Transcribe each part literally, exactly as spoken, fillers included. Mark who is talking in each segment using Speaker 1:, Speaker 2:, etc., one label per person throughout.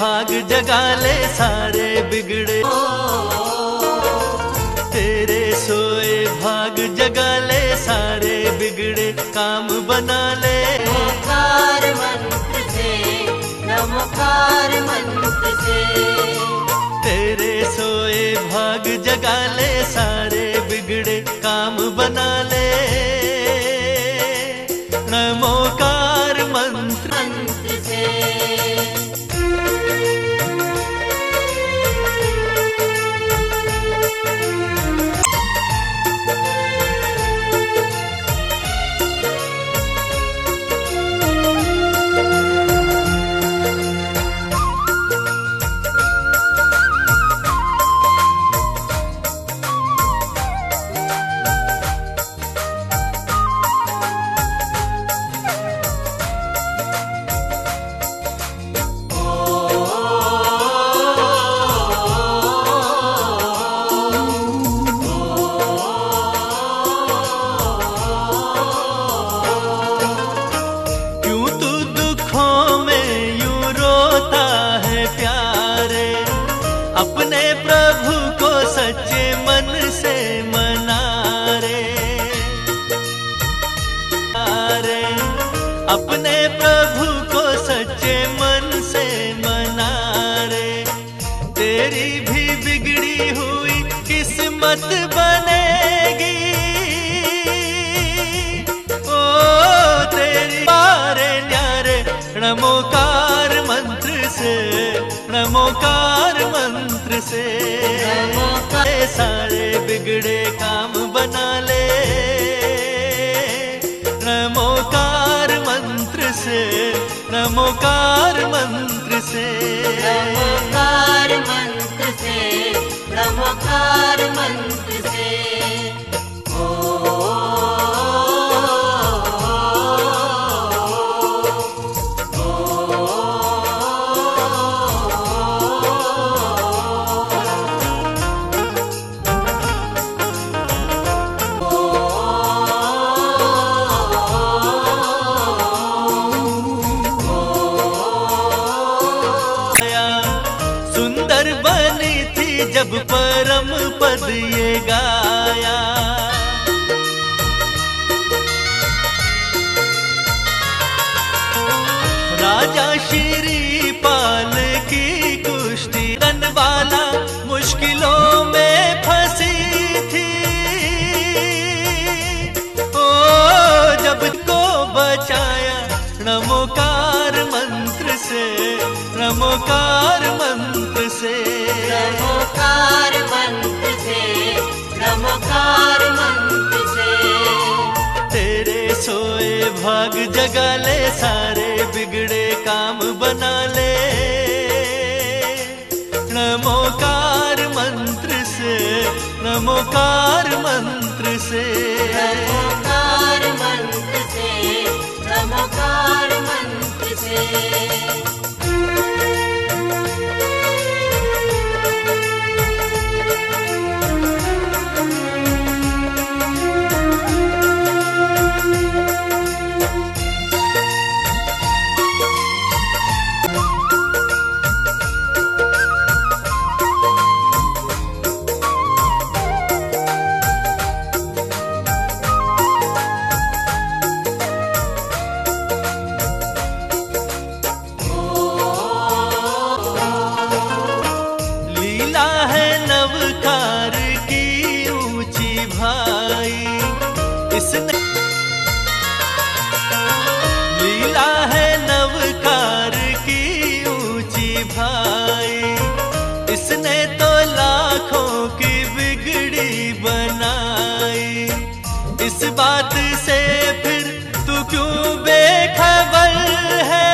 Speaker 1: भाग जगा ले सारे बिगड़े, तेरे सोए भाग जगा ले सारे बिगड़े काम बना ले।
Speaker 2: नमोकार मंत्र से, नमोकार मंत्र से,
Speaker 1: तेरे सोए भाग जगा ले सारे बिगड़े काम बना ले। नमोकार मंत्र
Speaker 2: मंत्र से।
Speaker 1: अपने प्रभु को सच्चे मन से मना रे, रे अपने प्रभु को सच्चे मन से मना रे। तेरी भी बिगड़ी हुई किस्मत बनेगी, ओ तेरी बारे न्यारे। नमोकार मंत्र से, नमोकार मंत्र से,
Speaker 2: नमोकार
Speaker 1: सारे बिगड़े काम बना ले। नमोकार मंत्र से, नमोकार मंत्र से,
Speaker 2: नमोकार मंत्र से, नमोकार मंत्र से।
Speaker 1: बनी थी जब परम पद ये गाया, राजा श्रीपाल की कुश्ती रनवाला मुश्किलों में फंसी थी। ओ जब को बचाया नमोकार मंत्र से, नमोकार मंत्र से,
Speaker 2: नमोकार मंत्र से, नमोकार मंत्र से।
Speaker 1: तेरे सोए भाग जगा ले सारे बिगड़े काम बना ले। नमोकार मंत्र से, नमोकार मंत्र से,
Speaker 2: नमोकार मंत्र से, नमोकार मंत्र से। नवकार की ऊंची भाई इसने, लीला है नवकार की ऊंची भाई। इसने तो लाखों की बिगड़ी बनाई, इस बात से फिर तू क्यों बेखबर है।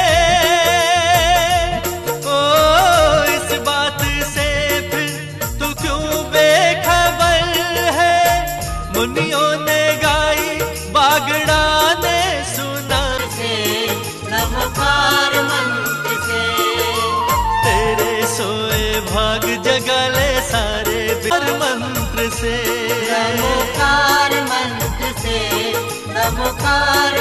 Speaker 2: मुनियों ने गाई बागड़ा ने सुना से, नमोकार मंत्र से।
Speaker 1: तेरे सोए भाग जगा ले सारे मंत्र से,
Speaker 2: नमोकार मंत्र से, नमोकार